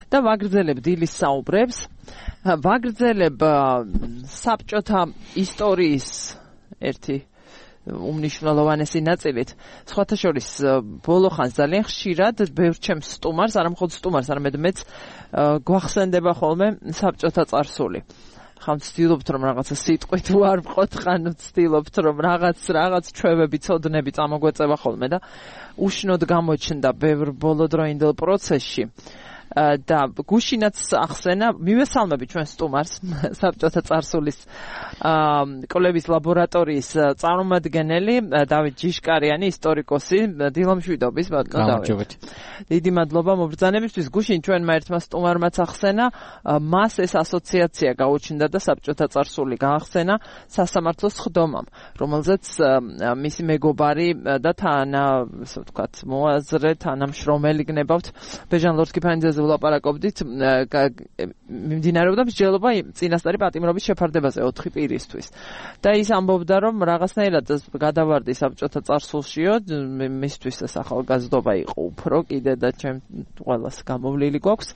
და ვაგრძელებ დილის საუბრებს. ვაგრძელებ საბჭოთა ისტორიის ერთი უმნიშვნელოვანესი ნაწილით. სხვათა შორის ბოლო ხანს ძალიან ხშირად ბევრ ჩემს სტუმარს, არა მხოლოდ სტუმარს, არამედ მეც გვახსენდება ხოლმე საბჭოთა წარსული. ხან ვცდილობთ რომ რაღაცა სიტყვით ვარ ვყოთ, ხან ვცდილობთ რომ რაღაც ჩვევები, ცოდნები წამოგვეწევა ხოლმე და უშნოდ გამოჩნდა ბევრ ბოლოდროინდელ პროცესში. და გუშინაც ახსენა, მივესალმები ჩვენ სტუმარს, საბჭოთა წარსულის კვლევის ლაბორატორიის წარმომადგენელი დავით ჯიშკარიანი, ისტორიკოსი, დილომშვიდობის ბატონო დავით. დიდი მადლობა მობრძანებისთვის. გუშინ ჩვენმა ერთმა სტუმარმაც ახსენა, მას ეს ასოციაცია გაუჩნდა და საბჭოთა წარსული გაახსენა სასამართლოს ხდომამ, რომელზეც მისი მეგობარი და ასე ვთქვათ, მოაზრე თანამშრომელი გნებავთ ბეჟან ლორთქიფანიძეზე ვლაპარაკობდით, მიმდინარეობდა მსჯელობა წინასწარი პატიმრობის შეფარდებაზე 4 პირისთვის. და ის ამბობდა, რომ რაღაცნაირად გადავარდი საბჭოთა წარსულშიო, მისთვის ეს ახალგაზრდობა იყო უფრო კიდე და ჩემ ყველას გამოვლილი გვაქვს.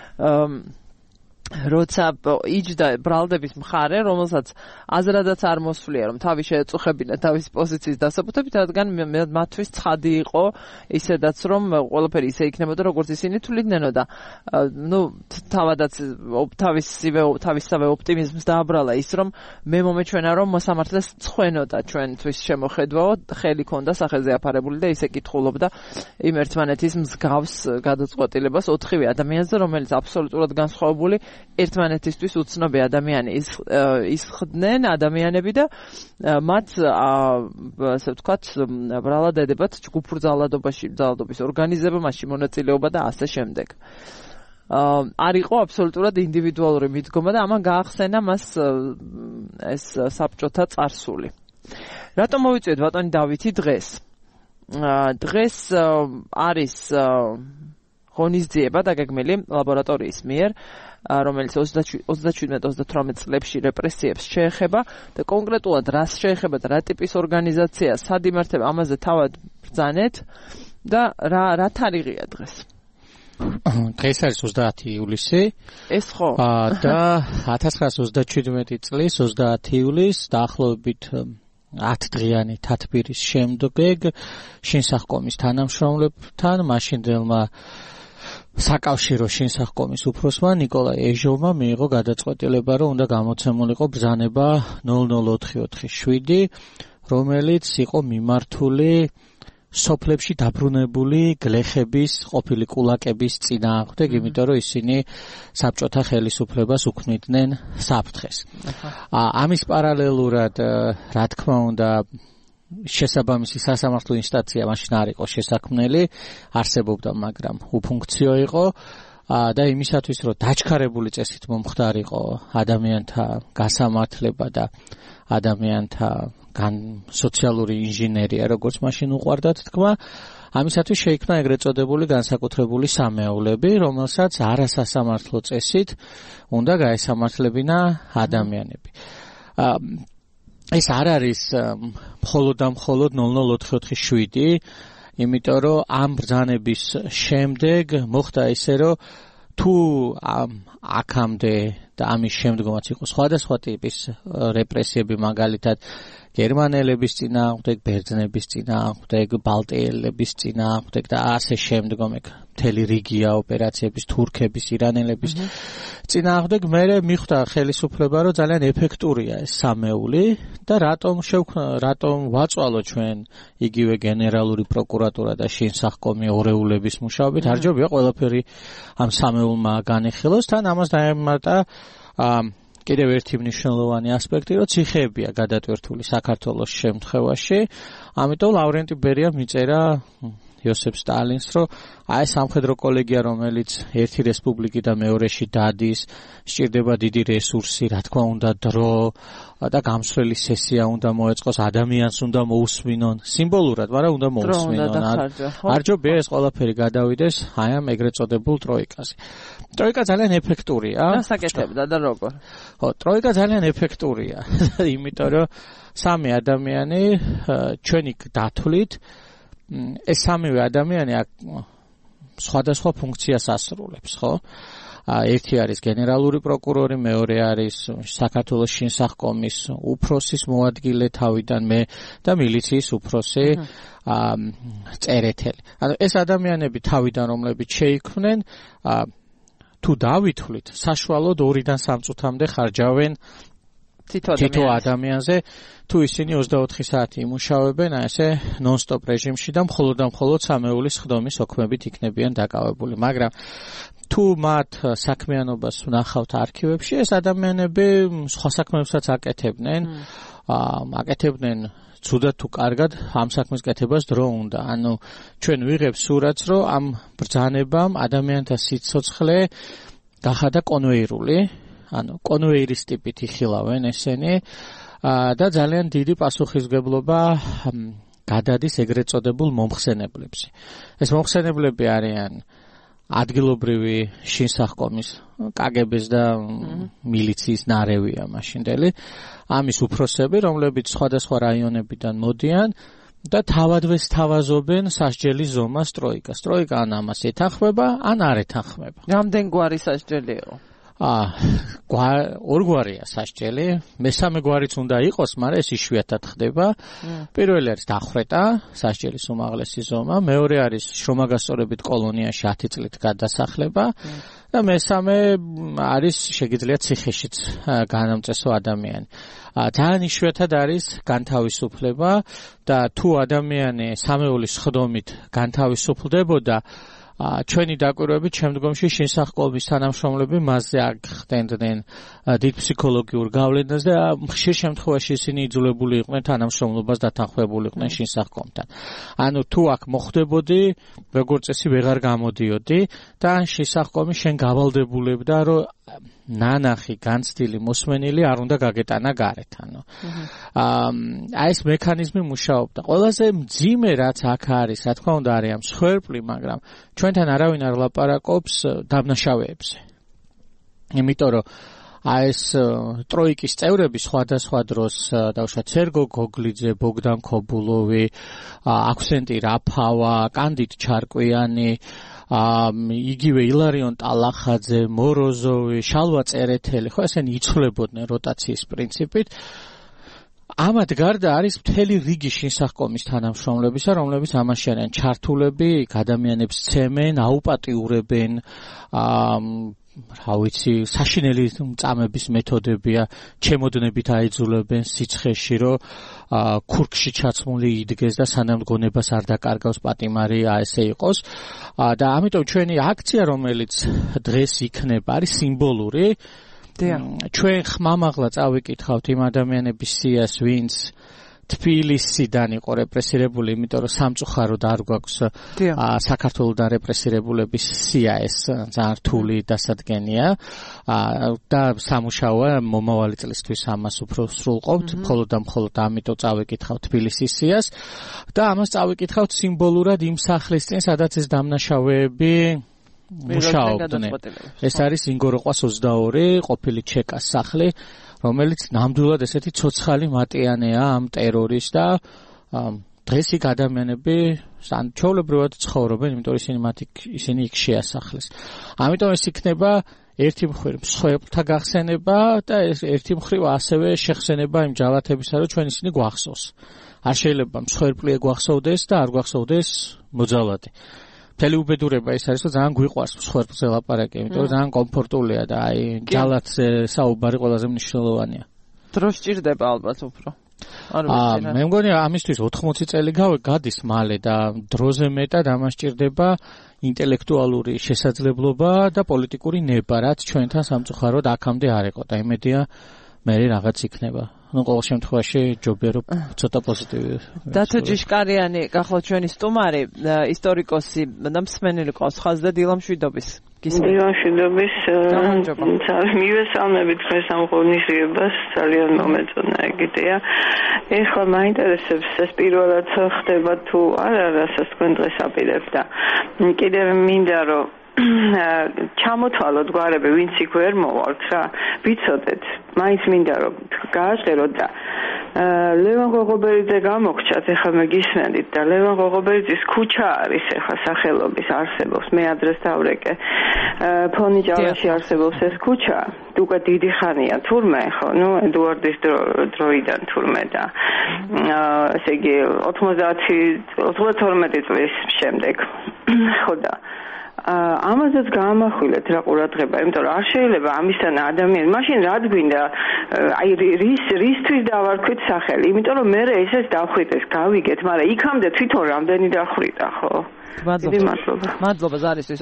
როცა იჯდა ბრალდების მხარე, რომელსაც აზრადაც არ მოსვლია, რომ თავი შეეწუხებინა თავის პოზიციის დასაბუთებით, რადგან მათთვის ცხადი იყო ისედაც, რომ ყველაფერი ისე იქნებოდა, როგორც ისინი თვლიდნენ და თავადაც თავისსავე ოპტიმიზმს დააბრალა ის, რომ მე მომეჩვენა, რომ მოსამართლეს წხვენოდა ჩვენთვის შემოხედვაო, ხელი ქონდა სახეზე აფარებული და ისე კითხულობდა იმ ერთმანეთის მსგავს გადაწყვეტილებას 4 ადამიანზე, რომელიც აბსოლუტურად განსხვავებული ერთმანეთისთვის უცნობი ადამიანი ისხდნენ ადამიანები და მათ ასე ვთქვათ ბრალად ედებათ ჯგუფურ ძალადობის ორგანიზებაში მონაწილეობა და ასე შემდეგ. არ იყო აბსოლუტურად ინდივიდუალური მიდგომა და ამან გაახსენა მას ეს საბჭოთა წარსული. რატომ მოვიწვიეთ ბატონი დავითი დღეს? დღეს არის ღონისძიება დაგეგმილი ლაბორატორიის მიერ, რომელიც 27-38 წლებში რეპრესიებს შეეხება და კონკრეტულად რას შეეხება და რა ტიპის ორგანიზაცია, სად იმართება, ამაზე თავად ბრძანეთ და რა თარიღია დღეს? დღეს არის 30 ივლისი. ეს ხო? და 1937 წლის 30 ივლისს დაახლოებით 10 დღიანი თათბირის შემდეგ შინსახკომის თანამშრომლებთან მაშინდელმა საკავშირო შინსახკომის უფროსმა ნიკოლაი ეჟოვმა მიიღო გადაწყვეტილება, რომ უნდა გამოცემულიყო ბრძანება 00447, რომელიც იყო მიმართული სოფლებში დაბრუნებული გლეხების, ყოფილი კულაკების წინააღმდეგ, იმიტომ რომ ისინი საბჭოთა ხელისუფლებას უქმნიდნენ საფრთხეს. ამის პარალელურად, რა თქმა უნდა, შესაბამისი სასამართლო ინსტანცია მაშინ არ იყო შესაქმნელი, არსებობდა, მაგრამ უფუნქციო იყო და იმისათვის, რომ დაჩქარებული წესით მომხდარიყო ადამიანთა გასამართლება და ადამიანთა სოციალური ინჟინერია, როგორც მაშინ უყვარდათ თქმა, ამისათვის შეიქმნა ეგრეთ წოდებული განსაკუთრებული სამეულები, რომელსაც არასასამართლო წესით უნდა გაესამართლებინა ადამიანები. ეს არ არის მხოლოდ 00447, იმიტომ რომ ამ ბრძანების შემდეგ მოხდა ისე, რომ თუ აქამდე და ამის შემდგომაც იყო სხვადასხვა ტიპის რეპრესიები, მაგალითად გერმანელების წინააღმდეგ, ბერძნების წინააღმდეგ, ბალტიელების წინააღმდეგ და ასე შემდგომ მთელი რიგია ოპერაციების, თურქების, ირანელების წინააღმდეგ, მერე მიხვდა ხელისუფლება, რომ ძალიან ეფექტურია ეს სამეული და რატომ ვაწვალო ჩვენ იგივე გენერალური პროკურატურა და შინსახკომი ორეულების მუშაობით, არ ჯობია ყველაფერი ამ სამეულმა განეხილოს, თან ამას დაემატა კიდევ ერთი მნიშვნელოვანი ასპექტი, რომ ციხეებია გადატვირთული საქართველოს შემთხვევაში, ამიტომ ლავრენტი ბერიამ მიწერა იოსებ სტალინს, რომ აი სამხედრო კოლეგია, რომელიც ერთი რესპუბლიკიდან მეორეში დადის, სჭირდება დიდი რესურსი, რა თქმა უნდა, დრო და გამსვლელი სესია უნდა მოეწყოს, ადამიანს უნდა მოусმინონ, სიმბოლურად, მაგრამ უნდა მოусმინონ. არ ჯობია ეს ყველაფერი გადავიდეს აი ამ ეგრეთ წოდებულ ტროიკაზე. ტროიკა ძალიან ეფექტურია. დასაკეთებდა და როგორ? ხო, ტროიკა ძალიან ეფექტურია, იმიტომ რომ სამი ადამიანი ჩვენი დათვლით ეს სამივე ადამიანი სხვადასხვა ფუნქციას ასრულებს, ხო? ერთი არის გენერალური პროკურორი, მეორე არის საქართველოს შინსახკომის უფროსის მოადგილე თავიდან მე და მილიციის უფროსი წერეთელი. ანუ ეს ადამიანები თავიდან რომლებიც შეიქმნენ თუ დავითვლით, საშუალოდ 2-დან 3 წუთამდე ხარჯავენ თითო ადამიანზე, თუ ისინი 24 საათი იმუშავებენ, ესე ნონ-სტოპ რეჟიმში და მხოლოდ სამეულის ხდომის ოქმებით იქნებიან დაკავებული. მაგრამ თუ მათ საქმიანობას ვნახავთ არქივებში, ეს ადამიანები სხვა საქმეებსაც აკეთებდნენ, აკეთებდნენ ცუდად თუ კარგად, ამ საქმის კეთებას დრო უნდა. ანუ ჩვენ ვიღებთ სურათს, რომ ამ ბრძანებამ ადამიანთა სიცოცხლე გახადა კონვეირული, ანუ კონვეირის ტიპით იხილავენ ესენი და ძალიან დიდი პასუხისმგებლობა გადადის ეგრეთ წოდებულ მომხსენებლებზე. ეს მომხსენებლები არიან ადგილობრივი შინსახკომის კგბ-ს და მილიციის ნარევია მაშინდელი ამის უფროსები, რომლებიც სხვადასხვა რაიონებიდან მოდიან და თავადვე სთავაზობენ სასჯელის ზომას ტროიკას. ტროიკა ან ამას ეთანხმება, ან არ ეთანხმება. რამდენ გვარი სასჯელიო? ორგვარია სასჯელი, მესამე გვარიც უნდა იყოს, მაგრამ ეს იშვიათად ხდება. პირველი არის დახვრეტა, სასჯელის უმაღლესი ზომა, მეორე არის შრომაგასწორებით კოლონიაში 10 წლით გადასახლება და მესამე არის შეგიძლიათ ციხეშიც განამწესო ადამიანი. ძალიან იშვიათად არის განთავისუფლება და თუ ადამიანი სამეულის ხდომით განთავისუფლდებოდა, ჩვენი დაკვირვებით შემდგომში შინსახკომის თანამშრომლები მასზე ახდენდნენ დიდ ფსიქოლოგიურ გავლენას და ხშირ შემთხვევაში ისინი იძულებული იყვნენ თანამშრომლობას დათანხმებული იყვნენ შინსახკომთან. ანუ თუ აქ მოხდებოდი, როგორც წესი ვეღარ გამოდიოდი და შინსახკომი შენ გავალდებულებდა, რომ ნანახი განცდილი მოსმენილი არ უნდა გაგეტანა გარეთ. ანუ ეს მექანიზმი მუშაობდა. ყველაზე მძიმე რაც აქ არის, რა თქმა უნდა, არის ამ მსხვერპლი, მაგრამ ჩვენთან არავინ არ ლაპარაკობს დაბნაშავეებზე. იმიტომ რომ ეს ტროიკის წევრები სხვადასხვა დროს დავუშვათ სერგო გოგლიძე, ბოგდან ქობულოვი, აქვსენტი რაფავა, კანდიდ ჩარკვიანი, იგივე ილარიონ ტალახაძე, მოროზოვი, შალვა წერეთელი, ხო ესენი იცვლებოდნენ როტაციის პრინციპით. ამათ გარდა არის მთელი რიგი შინსახკომის თანამშრომლებისა, რომლებიც ამაში არიან ჩართულები, ადამიანებს ცემენ, აუპატიურებენ, რა ვიცი, საშინელი წამების მეთოდებია, ჩემოდნებით აიძულებენ სიცხეში, რომ ქურქში ჩაცმული იდგეს და სანამ გონებას არ დაკარგავს პატიმარი ესე იყოს. და ამიტომ ჩვენი აქცია, რომელიც დღეს იქნება, არის სიმბოლური. ჩვენ ხმამაღლა წავიკითხავთ იმ ადამიანების სიას, ვინც თბილისიდან იყო რეპრესირებული, იმიტომ რომ სამწუხაროდ არ გვაქვს საქართველოსთან რეპრესირებულების სია, ეს ძალიან რთული დასადგენია და სამუშაოა მომავალი წლისთვის ამას უფრო სრულყოფთ, მხოლოდ და მხოლოდ ამიტომ წავიკითხავთ თბილისის სიას და ამას წავიკითხავთ სიმბოლურად იმ სახლის წინ, სადაც ეს დამნაშავეები მუშაობდნენ. ეს არის ინგოროყვას 22 ყოფილი ჩეკას სახლი, რომელიც ნამდვილად ესეთი ცოცხალი მატიანეა ამ ტერორის და დღეს იქ ადამიანები ჩვეულებრივად ცხოვრობენ, იმიტომ ისინი იქ შეასახლეს. ამიტომ ეს იქნება ერთი მხრივ მსხვერპლთა გახსენება და ერთი მხრივ ასევე შეხსენება იმ ჯალათებისა, რომ ჩვენ ისინი გვახსოვს. არ შეიძლება მსხვერპლი გვახსოვდეს და არ გვახსოვდეს მოძალადი. მთელი უბედურება ის არის, რომ ძალიან გვიყვარს მსხვერპლზე ლაპარაკი, იმიტომ რომ ძალიან კომფორტულია და აი ჯალათზე საუბარი ყველაზე მნიშვნელოვანია. დრო სჭირდება ალბათ უფრო. მე მგონი ამისთვის 80 წელი გადის მალე და დროზე მეტად ამას სჭირდება ინტელექტუალური შესაძლებლობა და პოლიტიკური ნება, რაც ჩვენთან სამწუხაროდ აქამდე არ იყო და იმედია მე რაღაც იქნება. ну ყოველ შემთხვევაში ჯობია რომ ცოტა პოზიტივი. დათო ჯიშკარიანი გახლავთ ჩვენი სტუმარი, ისტორიკოსი და მსმენელი ყავს ხაზდა დილამშვიდობის. დილამშვიდობის. მივესალმებით დღეს ამ ღონისძიებას, ძალიან მომეწონა ეგეთია. ეხლა მაინტერესებს ეს პირველად ხდება თუ არა, რასაც თქვენ დღეს აპირებთ და კიდევ მინდა რომ ჩამოთვალოთ გვარები, ვინც იქ ვერ მოვალთ რა, ვიცოდეთ, მაინც მინდა რომ გააჟღეროთ და ლევან ღოღობერიძე გამოგჩათ, ეხლა მე გისმენდით და ლევან ღოღობერიძის ქუჩა არის ეხლა სახელობის არსებობს, მე ადრეს დავრეკე. ფონიჭალაში არსებობს ეს ქუჩა, უკვე დიდი ხანია თურმე, ხო, ნუ ედუარდის დროიდან თურმე და ესე იგი 92 წლის შემდეგ. ხო და ამაზეც გაამახვილეთ რა ყურადღება, იმიტომ რომ არ შეიძლება ამისთან ადამიანი, მაშინ რად გვინდა, აი რისთვის დავარქვით სახელი, იმიტომ რომ მე ესეც დავხვიტეს, გავიგეთ, მაგრამ იქამდე თვითონ რამდენი დახვიტა, ხო? მადლობა. მადლობა ზარისთვის.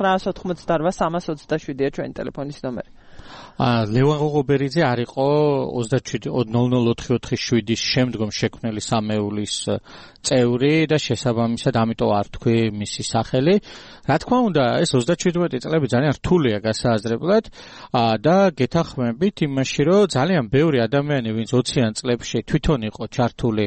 2988327-ია ჩვენი ტელეფონის ნომერი. ლევან ღოღობერიძე არ იყო 27.00.447-ის შემდგომ შექმნილი სამეულის წევრი და შესაბამისად ამიტომ არ თქვი მისი სახელი. რა თქმა უნდა, ეს 37 წლები ძალიან რთულია გასააზრებლად და გეთანხმებით იმაში, რომ ძალიან ბევრი ადამიანი, ვინც 20-იან წლებში თვითონ იყო ჩართული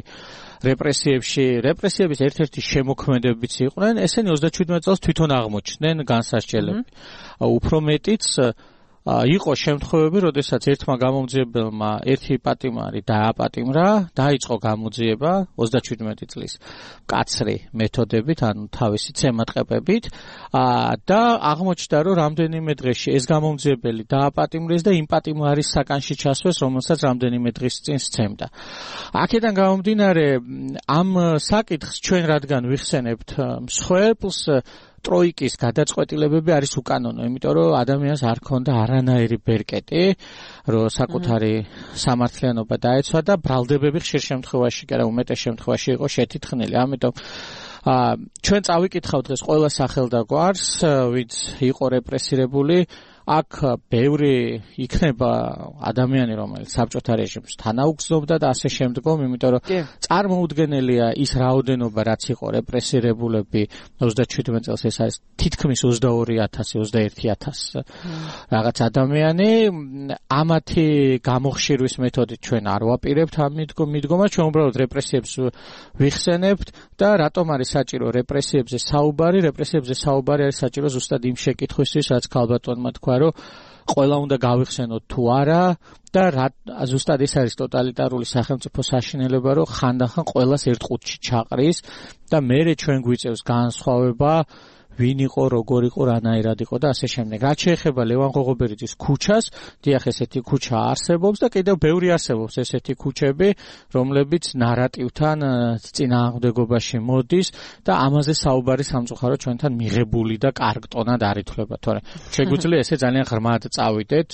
რეპრესიების ერთ-ერთი შემოქმედებიც იყვნენ, ესენი 37 წელს თვითონ აღმოჩნდნენ განსასჯელები. უფრო მეტიც იყო შემთხვევები, როდესაც ერთმა გამომძიებელმა ერთი პატიმარი დააპატიმრა, დაიწყო გამოძიება 37 წლის მკაცრი მეთოდებით, ანუ თავისი ცემატყეპებით და აღმოჩნდა, რომ რამდენიმე დღეში ეს გამომძიებელი დააპატიმრეს და იმ პატიმარის საკანში ჩასვეს, რომელსაც რამდენიმე დღის წინ სცემდა. აქედან გამომდინარე, ამ საკითხს ჩვენ რადგან ვიხსენებთ მსხვერპლს, ტროიკის გადაწყვეტილებები არის უკანონო, იმიტომ რომ ადამიანს არ ქონდა არანაირი ბერკეტი, რომ საკუთარი სამართლიანობა დაეცვა და ბრალდებები ხშირ შემთხვევაში, კი არა უმეტეს შემთხვევაში იყო შეთითხნილი. ამიტომ ჩვენ წავიკითხავთ დღეს ყველა სახელდაგვარს, ვინც იყო რეპრესირებული. აქ ბევრი იქნება ადამიანი, რომელიც საბჭოთა რეჟიმს თანაუგზნობდა და ასე შემდგომ, იმიტომ რომ წარმოუდგენელია ის რაოდენობა, რაც იყო რეპრესირებულები 37 წელს, ეს არის თითქმის 22,000-21,000 რაღაც ადამიანი. ამათი გამოხშირვის მეთოდით ჩვენ არ ვაპირებთ ამ მიდგომას, ჩვენ უბრალოდ რეპრესიებს ვიხსენებთ და რატომ არის საჭირო რეპრესიებზე საუბარი? რეპრესიებზე საუბარი არის საჭირო ზუსტად იმ შეკითხვისთვის, რაც ქალბატონმა თქვა, რომ ყველა უნდა გავიხსენოთ თუ არა და ზუსტად ეს არის ტოტალიტარული სახელმწიფო საშინელება, რომ ხანდახან ყველას ერთ ყუთში ჩაყრის და მერე ჩვენ გვიწევს განსხვავება, ვინ იყო, როგორ იყო, რანაირად იყო და ასე შემდეგ. რაც შეეხება ლევან ღოღობერიძის ქუჩას, დიახ, ესეთი ქუჩა არსებობს და კიდევ ბევრი არსებობს ესეთი ქუჩები, რომლებიც ნარატივთან წინააღმდეგობაში მოდის და ამაზე საუბარი სამწუხაროდ ჩვენთან მიღებული და კარგ ტონად არ ითვლება, თორემ შეგვიძლია ესე ძალიან ღრმად წავიდეთ.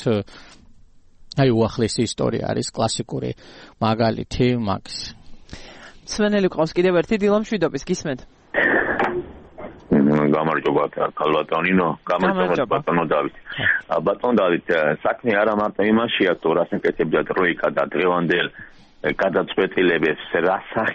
აი უახლესი ისტორია არის კლასიკური მაგალითი მაგის. სვენელი ყავს კიდევ ერთი დილამშვიდობის გისმენთ. გამარჯობა ქალბატონინო, გამარჯობა ბატონო დავით. ბატონო დავით, საქმე არა მარტო იმაშია, თუ რას ეკეთებდა ტროიკა და დღევანდელ გადაწყვეტილებებს, რა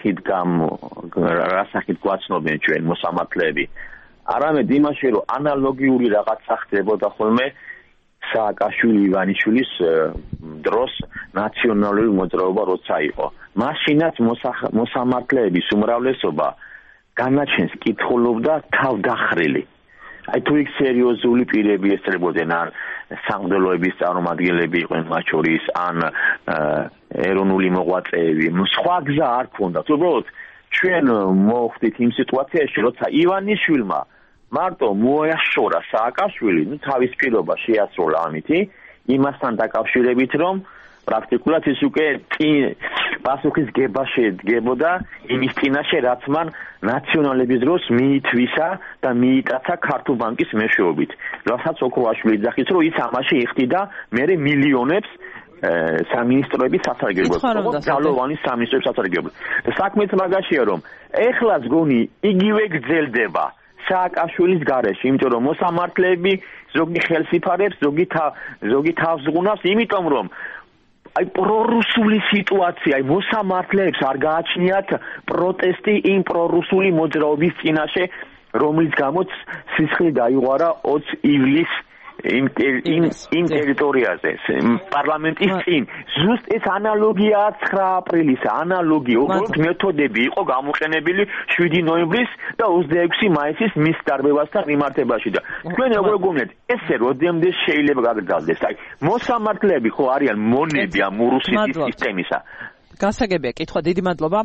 სახით გვაცნობენ ჩვენ მოსამართლეები. არამედ იმაში, რომ ანალოგიური რაღაცა ხდებოდა ხოლმე სააკაშვილი ივანიშვილის დროს ნაციონალური მოძრაობა როცა იყო. მაშინაც მოსამართლეების უმრავლესობა განაჩენს კითხულობდა თავდახრილი. აი თუ იქ სერიოზული პირები ესწრებოდნენ, ან სამღვდელოების წარმომადგენლები იყვნენ მათ შორის, ან ეროვნული მოღვაწეები, სხვა გზა არ ქონდათ. უბრალოდ ჩვენ მოვხდით იმ სიტუაციაში, როცა ივანიშვილმა მარტო მოაშორა სააკაშვილი, თავის პირობა შეასრულა ამითი, იმასთან დაკავშირებით, რომ პრაქტიკულად ის უკვე პასუხის გება შედგებოდა იმის წინაშე, რაც მან ნაციონალების დროს მიითვისა და მიიტაცა ქართულ ბანკის მეშვეობით. რასაც ოქროაშვილი ძახის, რომ ის ამაში იხდიდა მერე მილიონებს სამინისტროების სასარგებლოდ, ძალოვანი სამინისტროების სასარგებლოდ. საქმეც მაგაშია, რომ ეხლაც გონი იგივე გრძელდება სააკაშვილის გარეშე, იმიტომ რომ მოსამართლეები ზოგი ხელს იფარებს, ზოგი თავს ზღუნავს, იმიტომ რომ აი პრორუსული სიტუაცია, აი მოსამართლეებს არ გააჩნიათ პროტესტი იმ პრორუსული მოძრაობის წინაშე, რომლის გამოც სისხლი დაიღარა 20 ივლისს იმ ტერიტორიაზე, პარლამენტის წინ. ზუსტ ეს ანალოგიაა 9 აპრილისა, ანალოგია, უბრალოდ მეთოდები იყო გამოყენებული 7 ნოემბრის და 26 მაისის მის დარბევასთან მიმართებაში და თქვენ როგორ გონიათ, ესე როდემდე შეიძლება გაგრძელდეს? აი, მოსამართლეები ხო არიან მონები ამ ურუსეთის სისტემისა. გასაგებია კითხვა, დიდი მადლობა.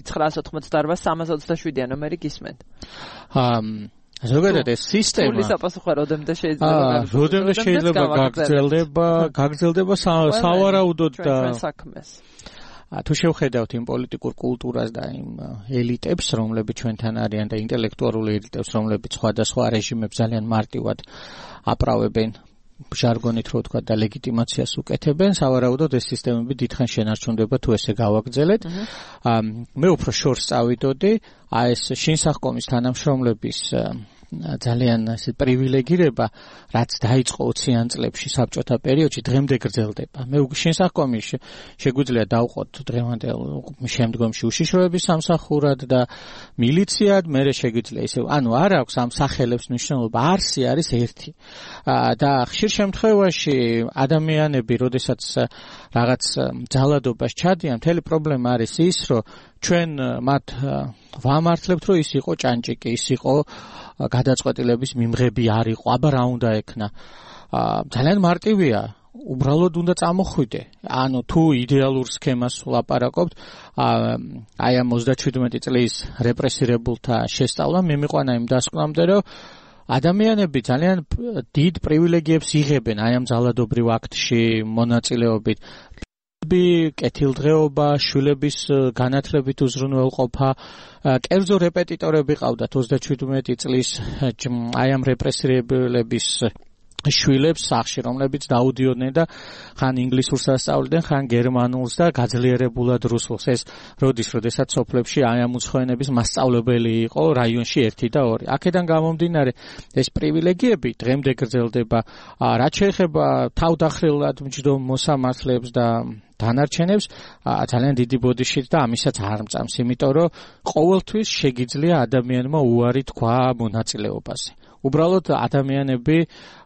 2988327 ნომერი გისმენთ. ზოგადად ეს სისტემა სრული საპასუხო როდემდე შეიძლება გაგრძელდება სავარაუდოდ და საქმეს. თუ შევხედავთ იმ პოლიტიკურ კულტურას და იმ ელიტებს, რომლებიც ჩვენთან არიან და ინტელექტუალურ ელიტებს, რომლებიც სხვადასხვა რეჟიმებს ძალიან მარტივად აპრავებენ ჟარგონით რო ვთქვა და ლეგიტიმაციას უკეთებენ, სავარაუდოდ ეს სისტემები დიდხანს შენარჩუნდება თუ ესე გავაგრძელეთ. მე უფრო შორს წავიდოდი, ეს შინსახკომის თანამშრომლების ძალიან ესე პრივილეგირება, რაც დაიწყო 20-იან წლებში საბჭოთა პერიოდში, დღემდე გრძელდება. მე შინსახკომი შეგვიძლია დავყოთ დღევანდელ შემდგომში უშიშროების სამსახურად და მილიციად, მერე შეგვიძლია ისე, არ აქვს ამ სახელებს მნიშვნელობა, არსი არის ერთი. და ხშირ შემთხვევაში ადამიანები, როდესაც რაღაც ძალადობას ჩადიან, მთელი პრობლემა არის ის, რომ ჩვენ მათ ვამართლებთ, რომ ის იყო ჭანჭიკი, ის იყო გადაწყვეტილების მიმღები არ იყო, აბა რა უნდა ექნა. ძალიან მარტივია, უბრალოდ უნდა წამოხვიდე. თუ იდეალურ სქემას ვლაპარაკობთ, აი ამ 37 წლის რეპრესირებულთა შესწავლა მიმიყვანა იმ დასკვნამდე, რომ ადამიანები ძალიან დიდ პრივილეგიებს იღებენ აი ამ ძალადობრივ აქტში მონაწილეობით. კეთილდღეობა, შვილების განათლებით უზრუნველყოფა, კერძო რეპეტიტორები ყავდათ 37 წლის აი ამ რეპრესირებულების შვილებს სახში, რომლებიც დაუდიოდნენ და ხან ინგლისურს ასწავლდნენ, ხან გერმანულს და გაძლიერებულად რუსულს. ეს როდესაც სოფლებში აი ამ უცხოენების მასწავლებელი იყო რაიონში 1 და 2. აქედან გამომდინარე, ეს პრივილეგიები დღემდე გრძელდება. რაც შეეხება თავდახრილად მჯდომ მოსამართლეებს და დანარჩენებს, ძალიან დიდი ბოდიშით და ამისაც არ მწამს, იმიტომ რომ ყოველთვის შეგიძლია ადამიანმა უარი თქვა მონაწილეობაზე. უბრალოდ ადამიანები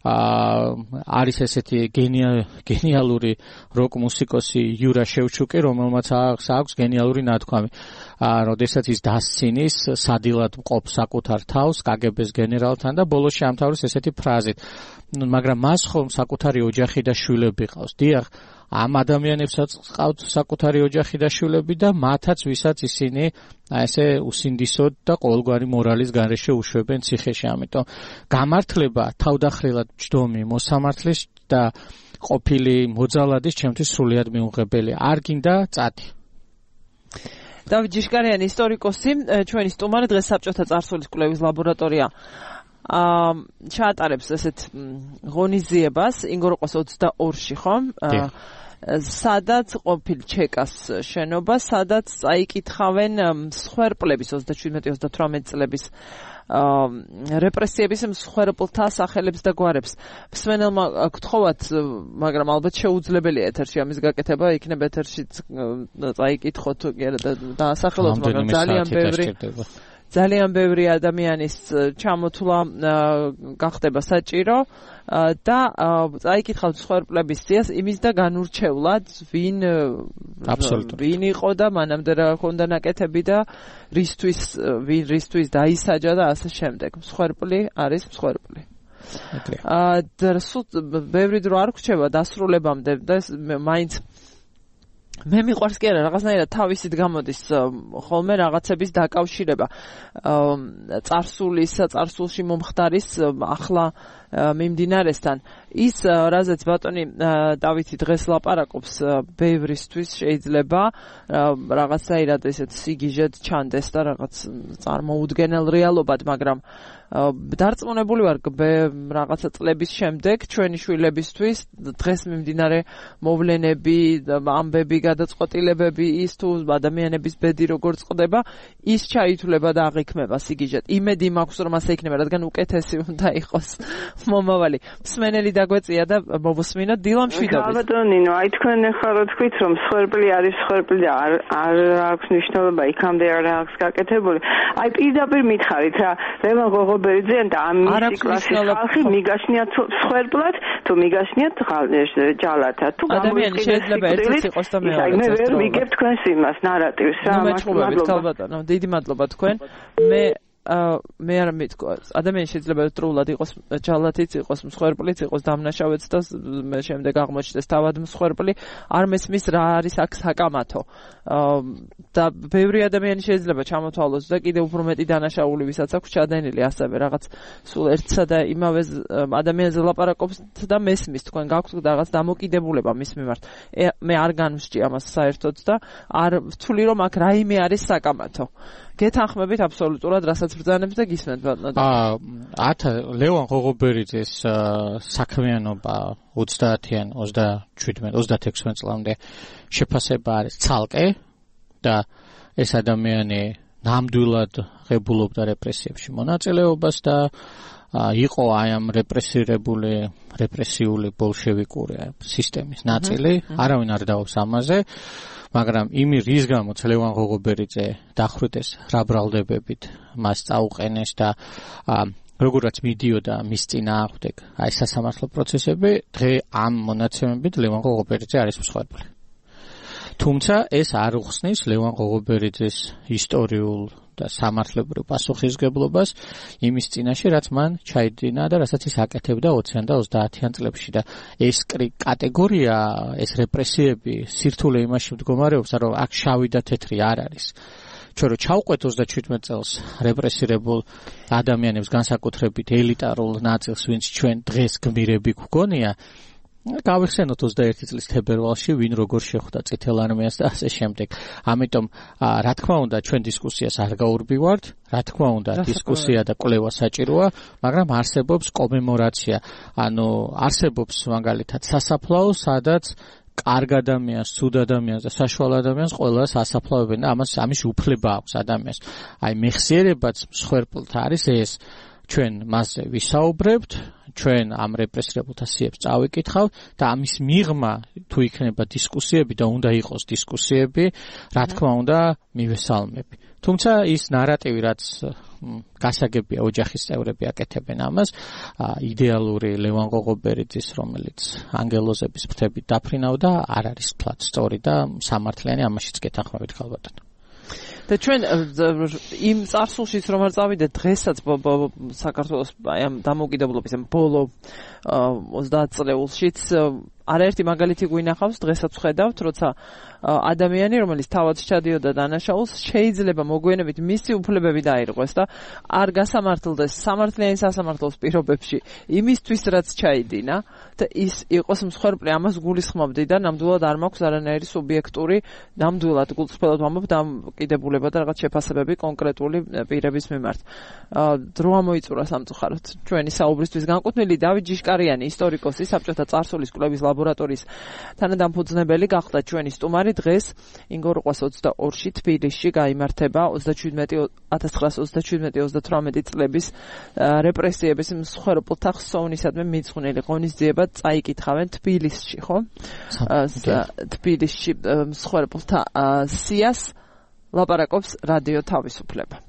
არის ესეთი გენიალური როკ მუსიკოსი იურა შევჩუკი, რომელმაც აქვს გენიალური ნათქვამი. როდესაც ის დასცინის, სადილად მყოფ საკუთარ თავს კგბ-ს გენერალთან და ბოლოსში ამთავრებს ესეთი ფრაზით. მაგრამ მას ხომ საკუთარი ოჯახი და შვილები ყავს. დიახ, ამ ადამიანებსაც ყავთ საკუთარი ოჯახი და შვილები და მათაც ვისაც ისინი ესე უსინდისოდ და ყოველგვარი მორალის გარეშე უშვებენ ციხეში. ამიტომ გამართლება თავდახრილად მჯდომი მოსამართლის და ყოფილი მოძალადის ჩემთვის სრულიად მიუღებელი. არ გინდა წადი. დავით ჯიშკარიანი, ისტორიკოსი, ჩვენი სტუმარი, დღეს საბჭოთა წარსულის კვლევის ლაბორატორია ჩაატარებს ესეთ ღონისძიებას ინგოროყვას 22-ში, ხომ? სადაც ყოფილი ჩეკას შენობა, სადაც წაიკითხავენ მსხვერპლების 27-38 წლების რეპრესიების მსხვერპლთა სახელებს და გვარებს. მსმენელმა გთხოვათ, მაგრამ ალბათ შეუძლებელია ეთერში ამის გაკეთება, იქნება ეთერში წაიკითხოთ და დაასახელოთ, მაგრამ ძალიან ბევრი ადამიანის ჩამოთვლა გახდება საჭირო და წაიკითხავთ მსხვერპლების სიას იმის და განურჩევლად ვინ იყო და მანამდე რა ჰქონდა ნაკეთები და რისთვის დაისაჯა და ასე შემდეგ. მსხვერპლი არის მსხვერპლი. ბევრი დრო არ გრჩება დასრულებამდე და მაინც მე მიყვარს კი არა რაღაცნაირად თავისით გამოდის ხოლმე რაღაცების დაკავშირება წარსულში მომხდარის ახლა მიმდინარესთან. ის რაზეც ბატონი დავითი დღეს ლაპარაკობს, ბევრისთვის შეიძლება რაღაცნაირად ესეთ სიგიჟედ ჩანდეს და რაღაც წარმოუდგენელ რეალობად, მაგრამ დარწმუნებული ვარ რაღაცა წლების შემდეგ ჩვენი შვილებისთვის დღეს მიმდინარე მოვლენები, ამბები, გადაწყვეტილებები, ის თუ ადამიანების ბედი როგორ წყდება, ის ჩაითვლება და აღიქმება სიგიჟედ. იმედი მაქვს, რომ ასე იქნება, რადგან უკეთესი უნდა იყოს მომავალი. მსმენელი დაგვეწია და მოვუსმინოთ დილა მშვიდობით. ბატონინო, აი თქვენ ახლა რო თქვით, რომ მსხვერპლი არის მსხვერპლი და არ აქვს მნიშვნელობა, იქამდე არ აქვს გაკეთებული. აი პირდაპირ მითხარით რა, ლევან ღოღობერიძე და ამ კლასის ხალხი მიგაშნიათ მსხვერპლად, თუ მიგაშნიათ ჯალათად, თუ ადამიანი შეიძლება ერთიც იყოს და მეორე. მე ვერ ვიგებ თქვენს იმას ნარატივს რა. მადლობა. დიდი მადლობა თქვენ. მე მე არ მითქვა ადამიანი შეიძლება დროულად იყოს ჯალათიც იყოს მსხვერპლიც იყოს დამნაშავეც და შემდეგ აღმოჩნდეს თავად მსხვერპლი არ მესმის რა არის აქ საკამათო და ბევრი ადამიანი შეიძლება ჩამოთვალოს და კიდევ უფრო მეტი დანაშაული ვისაც აქვს ჩადენილი ასევე რაღაც სულ ერთსა და იმავე ადამიანზე ლაპარაკობს და მესმის თქვენ გაქვთ რაღაც დამოკიდებულება მის მიმართ მე არ განვსჭი ამას საერთოდ და არ ვთვლი რომ აქ რაიმე არის საკამათო გეთანხმებით აბსოლუტურად რასაც ბრძანებს და გისმენთ ბატონო ლევან ღოღობერიძის საქმიანობა 30-იან 36 წლამდე შეფასება არის ცალკე და ეს ადამიანი ნამდვილად ღებულობდა რეპრესიებში მონაწილეობას და იყო აი ამ რეპრესიული ბოლშევიკური სისტემის ნაწილი არავინ არ დავობს ამაზე მაგრამ რის გამოც ლევან ღოღობერიძე დახვრიტეს რა ბრალდებებით მას წაუყენეს და როგორაც მიდიოდა მის წინააღმდეგ აი სასამართლო პროცესები დღე ამ მონაცემებით ლევან ღოღობერიძე არის მსხვერპლი თუმცა ეს არ უხსნის ლევან ღოღობერიძის ისტორიულ და სამართლებრივ პასუხისმგებლობას იმის წინაშე რაც მან ჩაიდინა და რასაც ის აკეთებდა 20-იან და 30-იან წლებში და ეს კატეგორია ეს რეპრესიები სირთულე იმაში მდგომარეობს რომ აქ შავი და თეთრი არ არის ჩვენ რო ჩავყვეთ 37 წელს რეპრესირებულ ადამიანებს განსაკუთრებით ელიტარულ ნაწილს ვინც ჩვენ დღეს გმირები გვგონია გავიხსენოთ 21 წლის თებერვალში ვინ როგორ შეხვდა წითელ არმიას და ასე შემდეგ. ამიტომ რა თქმა უნდა ჩვენ დისკუსიას არ გაურბივართ, რა თქმა უნდა დისკუსია და კვლევა საჭიროა, მაგრამ არსებობს კომემორაცია. ანუ არსებობს მაგალითად სასაფლაო, სადაც კარგ ადამიანს, ცუდ ადამიანს და საშუალო ადამიანს ყველას ასაფლავებენ და ამის უფლება აქვს ადამიანს. აი მეხსიერებაც მსხვერპლთა არის ეს ჩვენ მასზე ვისაუბრებთ, ჩვენ ამ რეპრესირებულთა სიებს წავიკითხავთ და ამის მიღმა თუ იქნება დისკუსიები და უნდა იყოს დისკუსიები, რა თქმა უნდა მივესალმები. თუმცა ის ნარატივი, რაც გასაგებია ოჯახის წევრები აკეთებენ ამას, იდეალური ლევან ღოღობერიძის, რომელიც ანგელოზების ფრთებით დაფრინავდა, არ არის თლად სწორი და სამართლიანი ამაშიც გეთანხმებით ხალბატონო. და ჩვენ იმ წარსულშიც რომ არ წავიდეთ დღესაც საქართველოს აი ამ დამოუკიდებლობის ბოლო 30 წლეულშიც არაერთი მაგალითი გვინახავს დღესაც ვხედავთ როცა ადამიანი რომელიც თავად ჩადიოდა დანაშაულს შეიძლება მოგვიანებით მისი უფლებები დაირღვეს და არ გასამართლდეს სამართლიანი სასამართლოს პირობებში იმისთვის რაც ჩაიდინა და ის იყოს მსხვერპლი ამას გულისხმობდი და ნამდვილად არ მაქვს არანაირი სუბიექტური ნამდვილად გულწრფელად ვამბობ დამოკიდებულება და რაღაც შეფასებები კონკრეტული პირების მიმართ. დრო ამოიწურა სამწუხაროდ ჩვენი საუბრისთვის განკუთვნილი დავით ჯიშკარიანი ისტორიკოსი საბჭოთა წარსულის კვლევის ლაბორატორიის თანადამფუძნებელი გახდა ჩვენი სტუმარი დღეს ინგოროყვას 22-ში თბილისში გაიმართება 1937-38 წლების რეპრესიების მსხვერპლთა ხსოვნისადმი მიძღვნილი ღონისძიება წაიკითხავენ თბილისში, ხო? თბილისში მსხვერპლთა სიას ლაპარაკობს რადიო თავისუფლება.